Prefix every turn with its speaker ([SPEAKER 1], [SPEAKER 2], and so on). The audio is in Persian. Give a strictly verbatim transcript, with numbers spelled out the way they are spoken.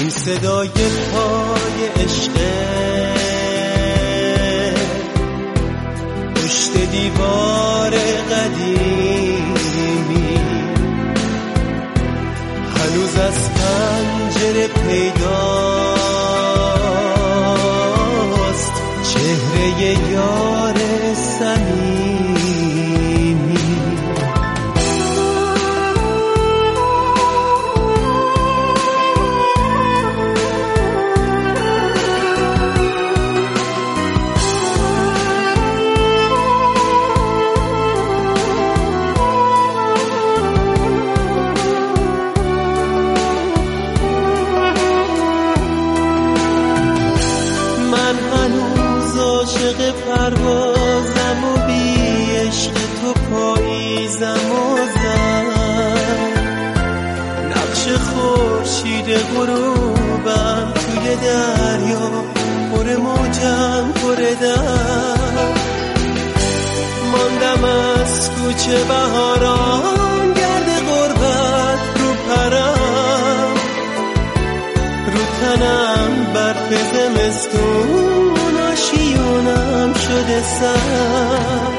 [SPEAKER 1] این صدای پای عشقه پشت دیوار قدیمی، هنوز از پنجره پیداست چهره یار صمیمی. عاشق پروازم و بی عشق تو پاییزم و زن، نقش خورشید غروبم توی دریا پر موجم پر در، ماندم از کوچه بهاران گرد غربت رو پرم، رو تنم برف زمستون آشیونم شده سر.